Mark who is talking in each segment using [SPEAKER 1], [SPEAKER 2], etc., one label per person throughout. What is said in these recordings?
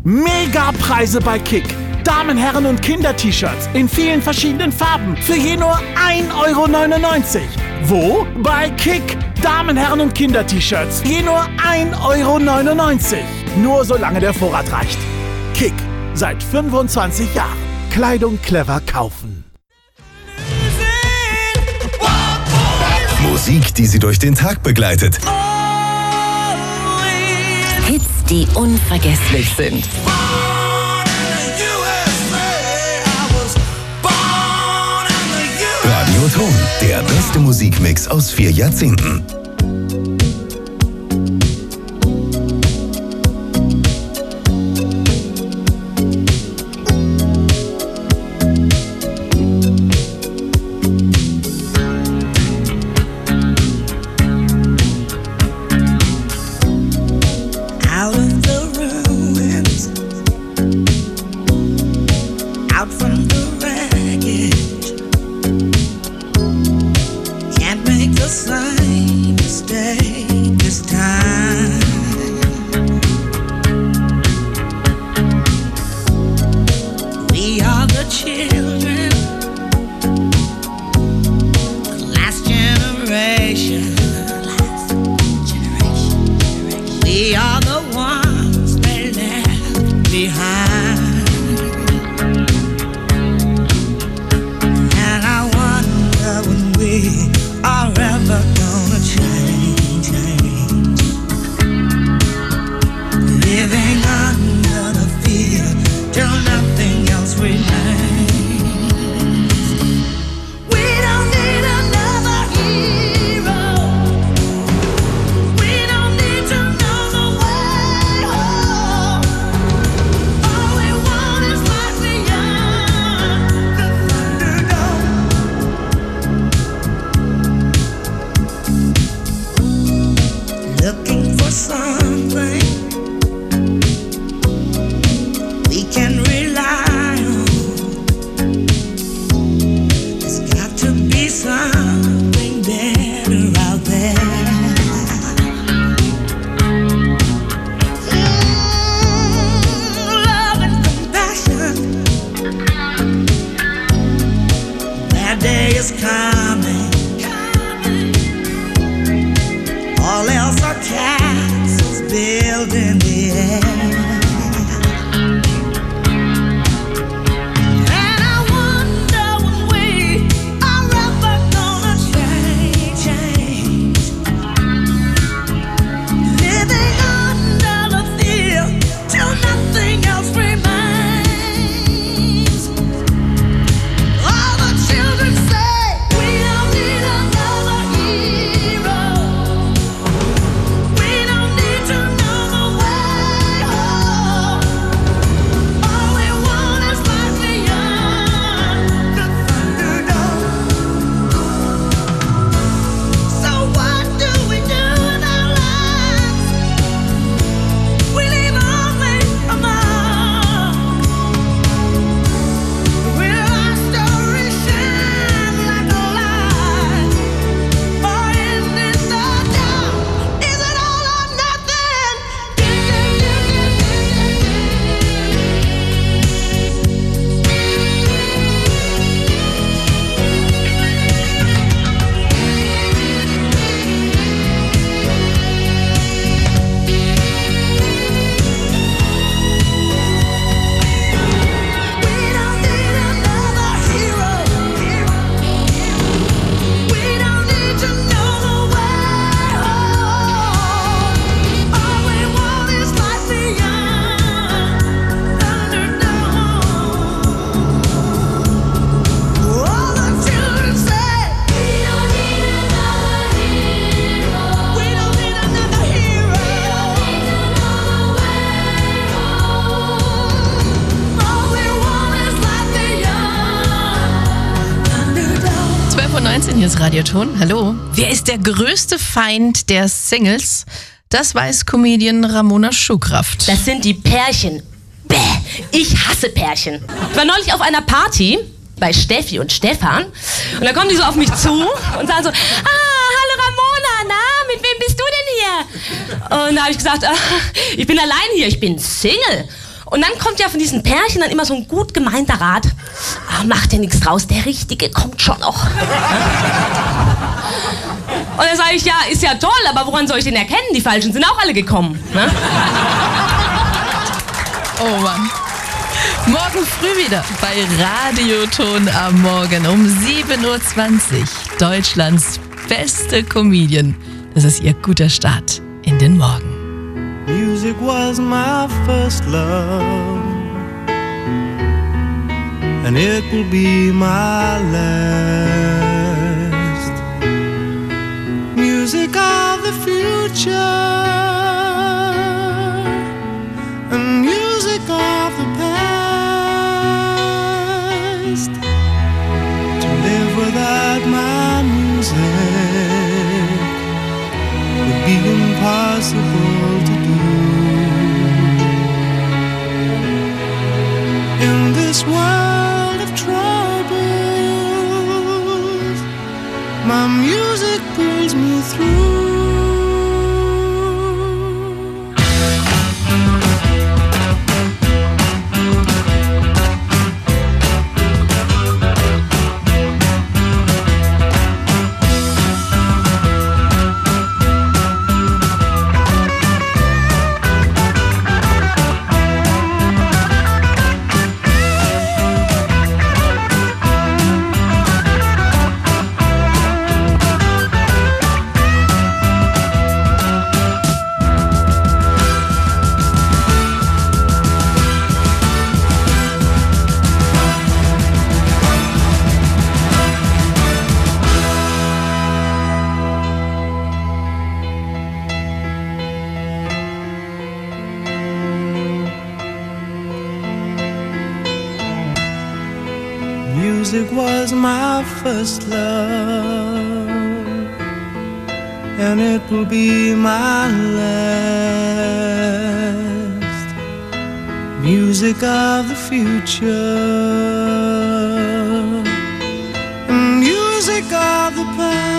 [SPEAKER 1] Mega-Preise bei Kick. Damen-, Herren- und Kinder-T-Shirts in vielen verschiedenen Farben für je nur 1,99 €. Wo? Bei Kick. Damen-, Herren- und Kinder-T-Shirts je nur 1,99 €. Nur solange der Vorrat reicht. Kick. Seit 25 Jahren. Kleidung clever kaufen.
[SPEAKER 2] Musik, die Sie durch den Tag begleitet.
[SPEAKER 3] Hits, die unvergesslich sind.
[SPEAKER 2] Radioton, der beste Musikmix aus 4 Jahrzehnten.
[SPEAKER 4] Hier ist Radioton. Hallo. Wer ist der größte Feind der Singles? Das weiß Comedian Ramona Schuhkraft.
[SPEAKER 5] Das sind die Pärchen. Bäh, ich hasse Pärchen. Ich war neulich auf einer Party bei Steffi und Stefan und da kommen die so auf mich zu und sagen so, hallo Ramona, na, mit wem bist du denn hier? Und da habe ich gesagt, ich bin allein hier, ich bin Single. Und dann kommt ja von diesen Pärchen dann immer so ein gut gemeinter Rat. Ah, macht ja nichts draus, der Richtige kommt schon noch. Und dann sage ich, ja, ist ja toll, aber woran soll ich den erkennen? Die Falschen sind auch alle gekommen. Ne?
[SPEAKER 4] Oh Mann. Morgen früh wieder bei Radioton am Morgen um 7.20 Uhr. Deutschlands beste Comedian. Das ist ihr guter Start in den Morgen.
[SPEAKER 6] Music was my first love, and it will be my last. Music of the future, and music of the past. To live without my music would be impossible to do. In this world of troubles, my music pulls me through. Music was my first love, and it will be my last. Music of the future, and music of the past.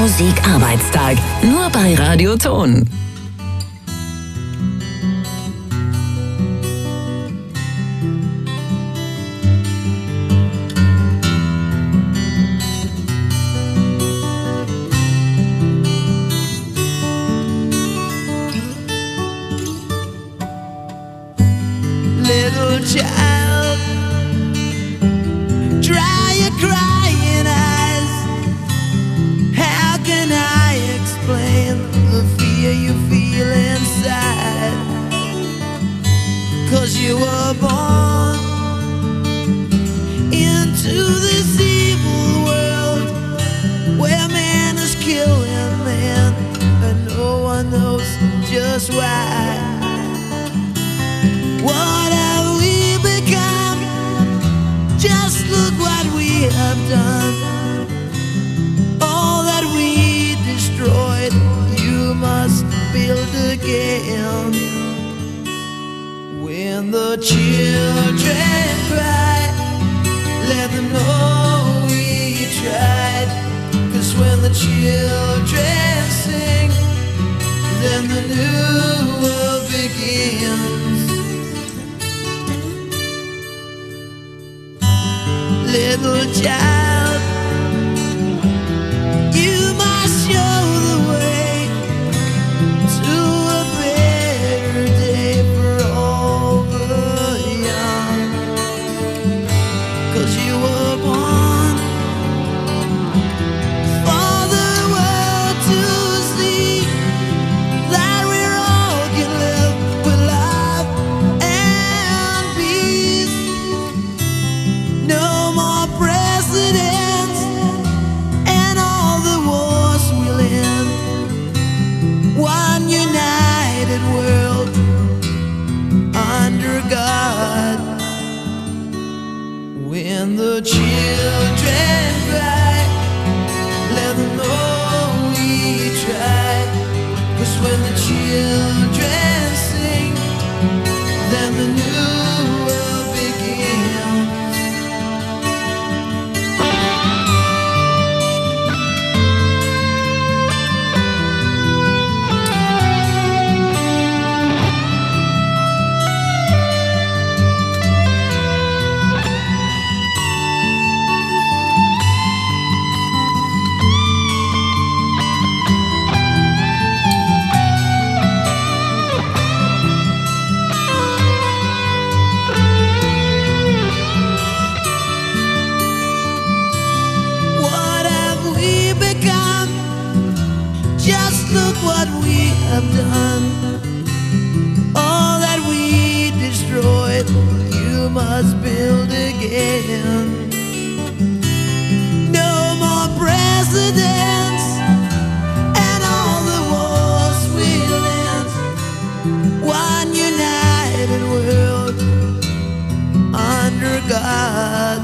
[SPEAKER 3] Musikarbeitstag. Nur bei Radioton.
[SPEAKER 6] Little child, dry your crying eyes. How can I explain the fear you feel inside? 'Cause you were born into this evil world where man is killing man and no one knows just why. What have we become? Just look what we have done. All that we destroyed, you must build again. When the children cry, let them know we tried. 'Cause when the children sing, then the new world begins. Little child, you must show the way to a better day for all the young. 'Cause you were born for the world to see that we all can live with love and peace. No more presidents and all the wars we'll end. One united world under God. When the children cry, let them know we tried. 'Cause when the children sing, then the new world begins. What have we become? Just look what we have done. All that we destroyed, you must build again. No more presidents and all the wars we'll end. One united world under God.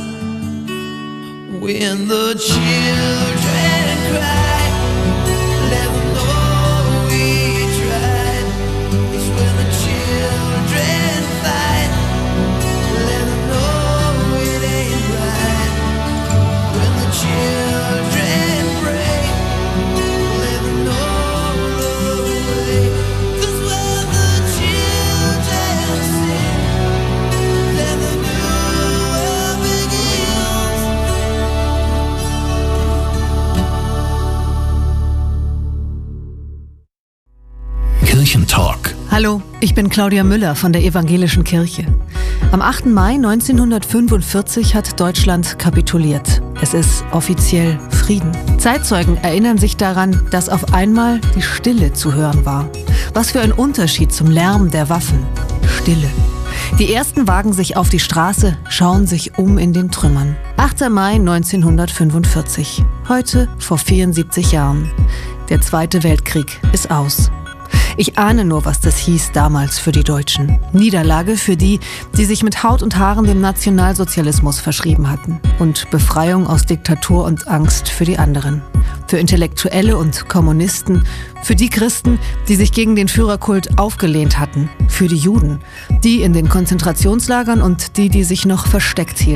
[SPEAKER 6] When the children cry, let them know we tried. 'Cause when the children fight, let them know it ain't right. When the children pray, let them know the way. 'Cause when the children sing, then the new world begins.
[SPEAKER 2] Kirchentalk.
[SPEAKER 7] Hallo, ich bin Claudia Müller von der Evangelischen Kirche. Am 8. Mai 1945 hat Deutschland kapituliert. Es ist offiziell Frieden. Zeitzeugen erinnern sich daran, dass auf einmal die Stille zu hören war. Was für ein Unterschied zum Lärm der Waffen. Stille. Die Ersten wagen sich auf die Straße, schauen sich um in den Trümmern. 8. Mai 1945. Heute vor 74 Jahren. Der Zweite Weltkrieg ist aus. Ich ahne nur, was das hieß damals für die Deutschen. Niederlage für die, die sich mit Haut und Haaren dem Nationalsozialismus verschrieben hatten. Und Befreiung aus Diktatur und Angst für die anderen. Für Intellektuelle und Kommunisten, für die Christen, die sich gegen den Führerkult aufgelehnt hatten, für die Juden, die in den Konzentrationslagern und die sich noch versteckt hielten.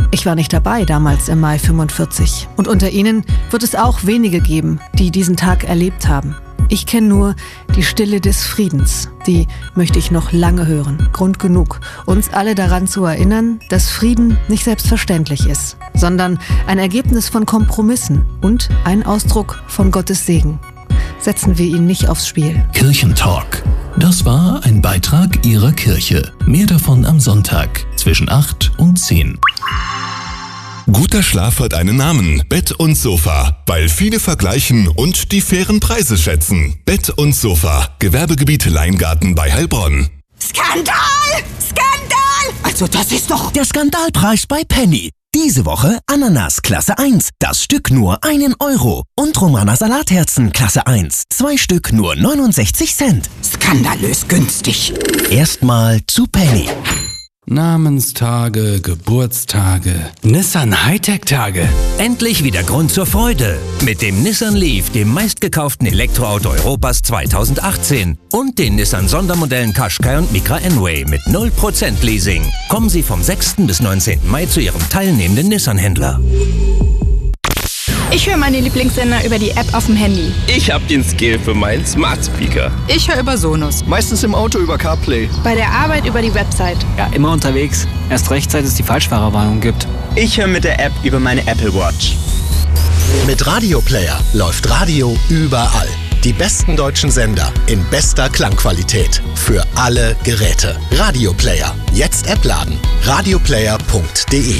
[SPEAKER 7] Ich war nicht dabei damals im Mai 45. Und unter Ihnen wird es auch wenige geben, die diesen Tag erlebt haben. Ich kenne nur die Stille des Friedens. Die möchte ich noch lange hören. Grund genug, uns alle daran zu erinnern, dass Frieden nicht selbstverständlich ist, sondern ein Ergebnis von Kompromissen und ein Ausdruck von Gottes Segen. Setzen wir ihn nicht aufs Spiel.
[SPEAKER 2] Kirchentalk. Das war ein Beitrag Ihrer Kirche. Mehr davon am Sonntag zwischen 8 und 10.
[SPEAKER 8] Guter Schlaf hat einen Namen. Bett und Sofa. Weil viele vergleichen und die fairen Preise schätzen. Bett und Sofa. Gewerbegebiet Leingarten bei Heilbronn.
[SPEAKER 9] Skandal! Skandal! Also das ist doch...
[SPEAKER 10] Der Skandalpreis bei Penny. Diese Woche Ananas Klasse 1. Das Stück nur 1 Euro. Und Romana Salatherzen Klasse 1. 2 Stück nur 69 Cent.
[SPEAKER 9] Skandalös günstig.
[SPEAKER 10] Erstmal zu Penny.
[SPEAKER 11] Namenstage, Geburtstage, Nissan Hightech-Tage.
[SPEAKER 12] Endlich wieder Grund zur Freude. Mit dem Nissan Leaf, dem meistgekauften Elektroauto Europas 2018. Und den Nissan Sondermodellen Qashqai und Micra N-Way mit 0% Leasing. Kommen Sie vom 6. bis 19. Mai zu Ihrem teilnehmenden Nissan-Händler.
[SPEAKER 13] Ich höre meine Lieblingssender über die App auf dem Handy.
[SPEAKER 14] Ich habe den Skill für meinen Smart Speaker.
[SPEAKER 13] Ich höre über Sonos.
[SPEAKER 15] Meistens im Auto über CarPlay.
[SPEAKER 13] Bei der Arbeit über die Website.
[SPEAKER 16] Ja, immer unterwegs. Erst recht, seit es die Falschfahrerwarnung gibt.
[SPEAKER 17] Ich höre mit der App über meine Apple Watch.
[SPEAKER 2] Mit Radio Player läuft Radio überall. Die besten deutschen Sender in bester Klangqualität. Für alle Geräte. Radio Player. Jetzt App laden. radioplayer.de.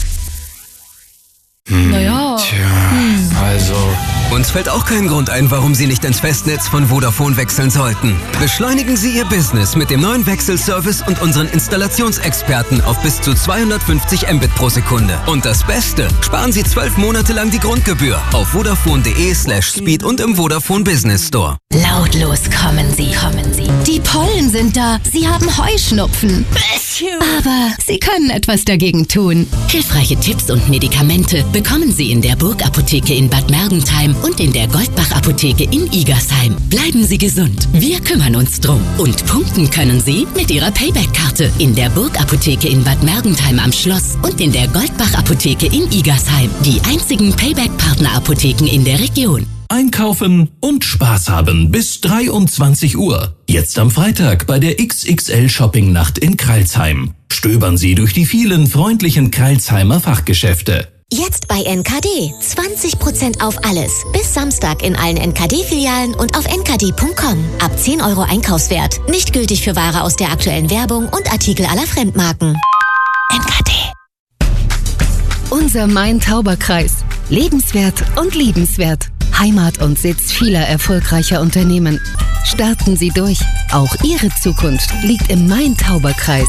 [SPEAKER 4] Naja.
[SPEAKER 11] Tja, also...
[SPEAKER 18] Uns fällt auch kein Grund ein, warum Sie nicht ins Festnetz von Vodafone wechseln sollten. Beschleunigen Sie Ihr Business mit dem neuen Wechselservice und unseren Installationsexperten auf bis zu 250 Mbit pro Sekunde. Und das Beste, sparen Sie 12 Monate lang die Grundgebühr auf vodafone.de/speed und im Vodafone Business Store.
[SPEAKER 19] Lautlos kommen Sie. Die Pollen sind da. Sie haben Heuschnupfen. Aber Sie können etwas dagegen tun. Hilfreiche Tipps und Medikamente bekommen Sie in der Burg-Apotheke in Bad Mergentheim und in der Goldbach-Apotheke in Igersheim. Bleiben Sie gesund. Wir kümmern uns drum. Und punkten können Sie mit Ihrer Payback-Karte in der Burg-Apotheke in Bad Mergentheim am Schloss und in der Goldbach-Apotheke in Igersheim. Die einzigen Payback-Partner-Apotheken in der Region.
[SPEAKER 2] Einkaufen und Spaß haben bis 23 Uhr. Jetzt am Freitag bei der XXL Shopping-Nacht in Crailsheim. Stöbern Sie durch die vielen freundlichen Crailsheimer Fachgeschäfte.
[SPEAKER 20] Jetzt bei NKD. 20% auf alles. Bis Samstag in allen NKD-Filialen und auf nkd.com. Ab 10 Euro Einkaufswert. Nicht gültig für Ware aus der aktuellen Werbung und Artikel aller Fremdmarken. NKD.
[SPEAKER 19] Unser Main-Tauber-Kreis. Lebenswert und liebenswert. Heimat und Sitz vieler erfolgreicher Unternehmen. Starten Sie durch. Auch Ihre Zukunft liegt im Main-Tauber-Kreis.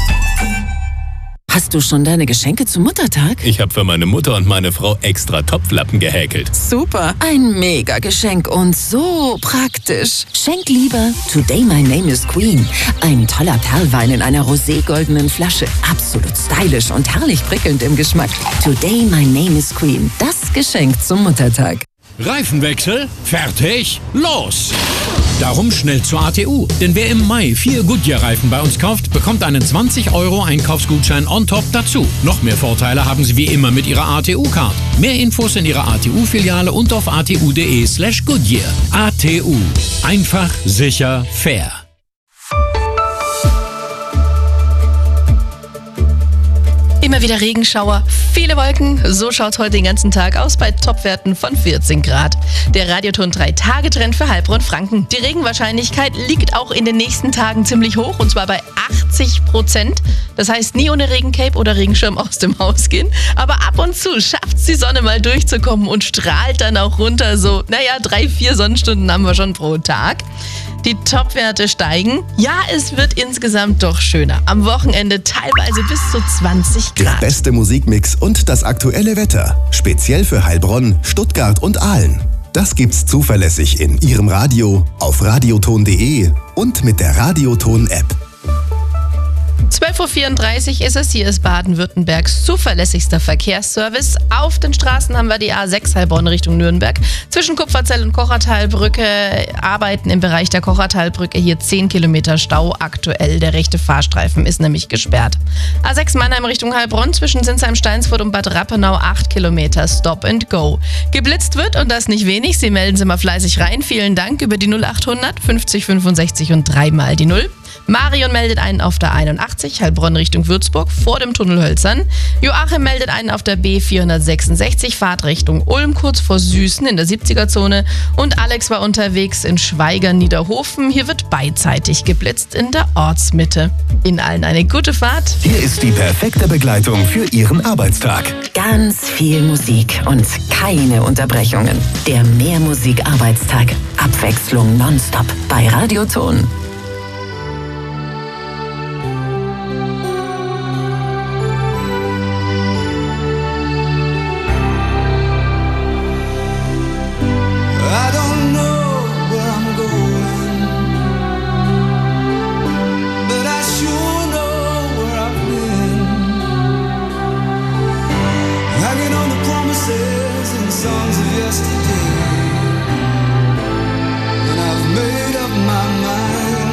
[SPEAKER 3] Hast du schon deine Geschenke zum Muttertag?
[SPEAKER 21] Ich habe für meine Mutter und meine Frau extra Topflappen gehäkelt.
[SPEAKER 3] Super, ein Mega-Geschenk und so praktisch. Schenk lieber Today My Name is Queen. Ein toller Perlwein in einer roségoldenen Flasche. Absolut stylisch und herrlich prickelnd im Geschmack. Today My Name is Queen. Das Geschenk zum Muttertag.
[SPEAKER 22] Reifenwechsel? Fertig? Los! Darum schnell zur ATU. Denn wer im Mai 4 Goodyear-Reifen bei uns kauft, bekommt einen 20 Euro Einkaufsgutschein on top dazu. Noch mehr Vorteile haben Sie wie immer mit Ihrer ATU-Card. Mehr Infos in Ihrer ATU-Filiale und auf atu.de/Goodyear. ATU. Einfach, sicher, fair.
[SPEAKER 4] Immer wieder Regenschauer, viele Wolken. So schaut es heute den ganzen Tag aus bei Topwerten von 14 Grad. Der Radioton 3-Tage-Trend für Heilbronn-Franken. Die Regenwahrscheinlichkeit liegt auch in den nächsten Tagen ziemlich hoch und zwar bei 80%. Das heißt, nie ohne Regencape oder Regenschirm aus dem Haus gehen. Aber ab und zu schafft es die Sonne mal durchzukommen und strahlt dann auch runter. So, 3-4 Sonnenstunden haben wir schon pro Tag. Die Topwerte steigen. Ja, es wird insgesamt doch schöner. Am Wochenende teilweise bis zu 20 Grad.
[SPEAKER 2] Der beste Musikmix und das aktuelle Wetter. Speziell für Heilbronn, Stuttgart und Aalen. Das gibt's zuverlässig in Ihrem Radio, auf radioton.de und mit der Radioton-App.
[SPEAKER 4] 12 8:34 Uhr ist es. Hier ist Baden-Württembergs zuverlässigster Verkehrsservice. Auf den Straßen haben wir die A6 Heilbronn Richtung Nürnberg. Zwischen Kupferzell und Kochertalbrücke arbeiten im Bereich der Kochertalbrücke hier 10 Kilometer Stau aktuell. Der rechte Fahrstreifen ist nämlich gesperrt. A6 Mannheim Richtung Heilbronn zwischen Sinsheim-Steinsfurt und Bad Rappenau 8 Kilometer Stop and Go. Geblitzt wird und das nicht wenig. Sie melden Sie mal fleißig rein. Vielen Dank über die 0800 50 65 und 3 mal die 0. Marion meldet einen auf der 81, Heilbronn Richtung Würzburg, vor dem Tunnel Hölzern. Joachim meldet einen auf der B466, Fahrtrichtung Ulm, kurz vor Süßen in der 70er-Zone. Und Alex war unterwegs in Schweigern-Niederhofen. Hier wird beidseitig geblitzt in der Ortsmitte. Ihnen allen eine gute Fahrt.
[SPEAKER 10] Hier ist die perfekte Begleitung für Ihren Arbeitstag.
[SPEAKER 3] Ganz viel Musik und keine Unterbrechungen. Der Mehrmusik-Arbeitstag. Abwechslung nonstop bei Radioton.
[SPEAKER 6] I don't know where I'm going, but I sure know where I've been. Hanging on the promises and songs of yesterday, and I've made up my mind.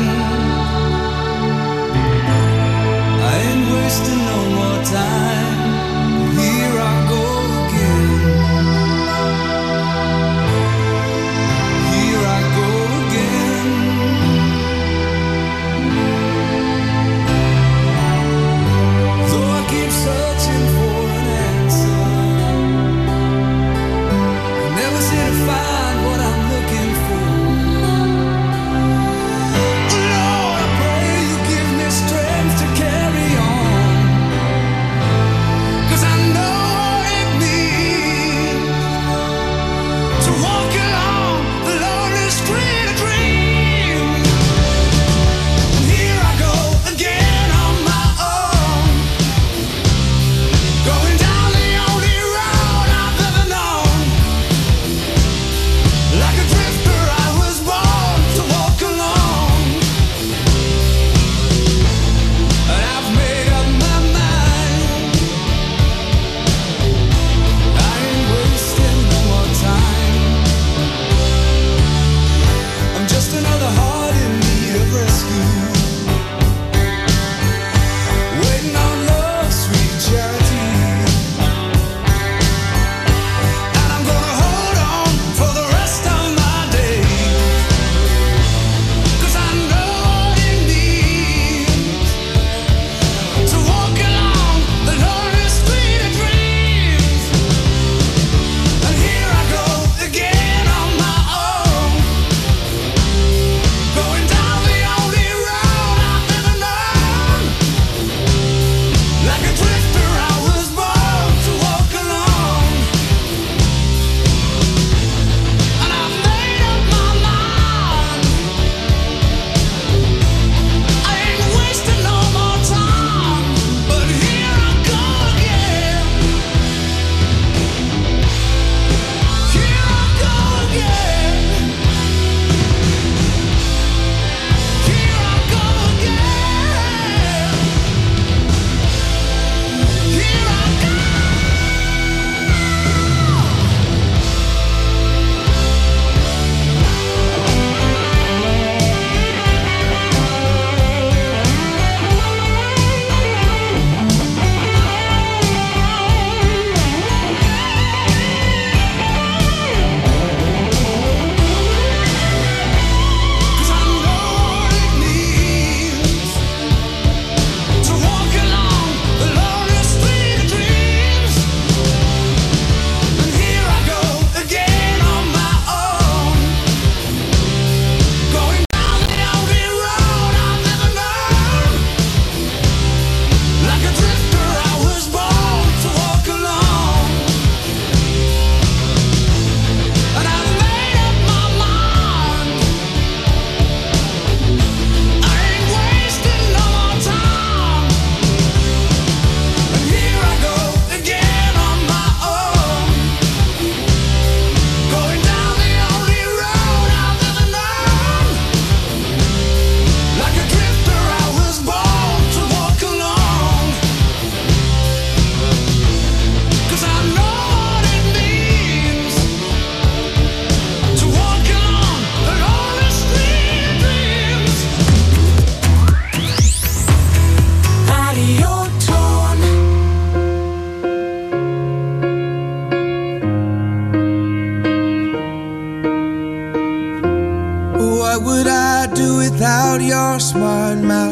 [SPEAKER 6] What would I do without your smart mouth?